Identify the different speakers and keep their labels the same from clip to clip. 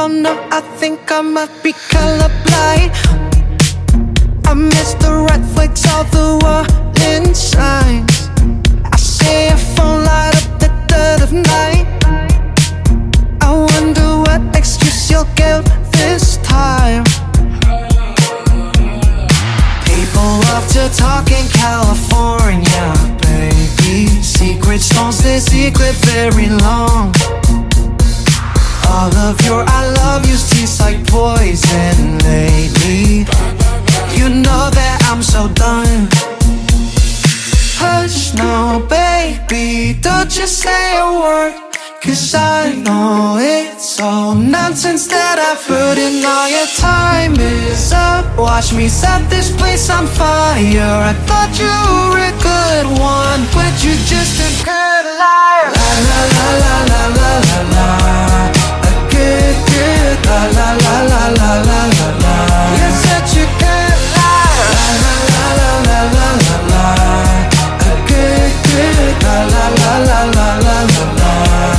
Speaker 1: Oh no, I think I might be colorblind. I miss the red flags, all the warning signs. I see a phone light up the dead of night. I wonder what excuse you'll give this time. People love to talk in California, baby. Secrets don't stay secret very long. All of your I love yous taste like poison lately. You know that I'm so done. Hush now, baby, don't you say a word, 'cause I know it's all nonsense that I've heard. And all your time is up. Watch me set this place on fire. I thought you were a good one, but you're just a good liar. La la la la la la la la. A good, good la la la la la la la la. You're such a good liar. La la la la la la la la. A good, good la la la la la la la la.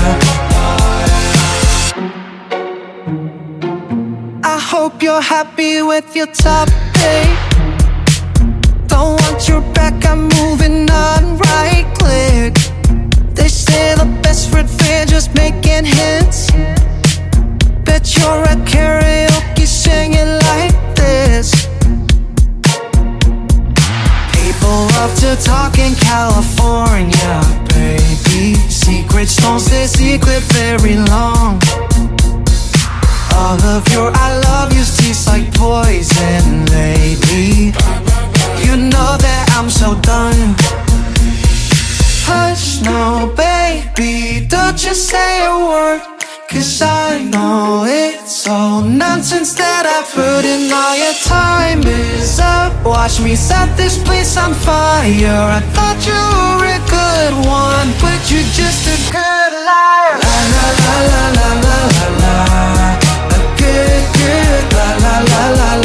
Speaker 1: I hope you're happy with your top pay. Don't want your back, I'm moving on, right click. They say the best friend fear just making hits. Bet you're at karaoke singing like this. People love to talk in California, baby. Secrets don't stay secret very long. All of your I love yous taste like poison lately. You know that I'm so done. Hush now, baby, don't you say a word, 'cause I know it's all nonsense that I've heard. And all your time is up. Watch me set this place on fire. I thought you were a good one, but you're just a good liar. La la la la la la la la. A good, good la la la la